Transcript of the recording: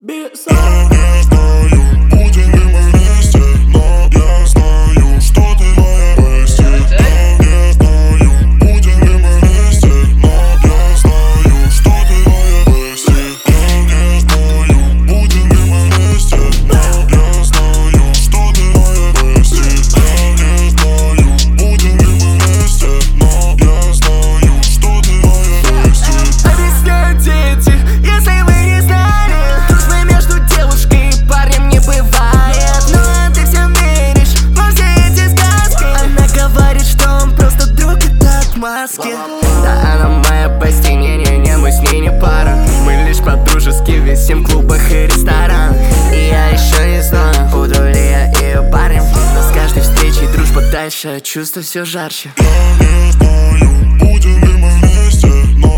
Я не знаю, будем ли мы вместе, но я знаю, что ты моя бести. Я не знаю, будем ли мы вместе, но я знаю, что ты моя бести. Я не знаю, будем ли мы вместе, но я знаю, что ты моя бести. Я не знаю, будем ли мы вместе, но я знаю, что ты моя бести. Объясняйте этих, если вы не знали, дружбы между девушкой и парнем не бывает. Ну а ты всем веришь во все эти сказки. Она говорит, что он просто друг, это отмазки. Да она моя бести, не-не-не, мы с ней не пара. Мы лишь по-дружески висим в клубах и ресторанах. И я еще не знаю, буду ли я ее парнем, но с каждой встречей дружба дальше, а чувства все жарче. Я не знаю, будем ли мы вместе, но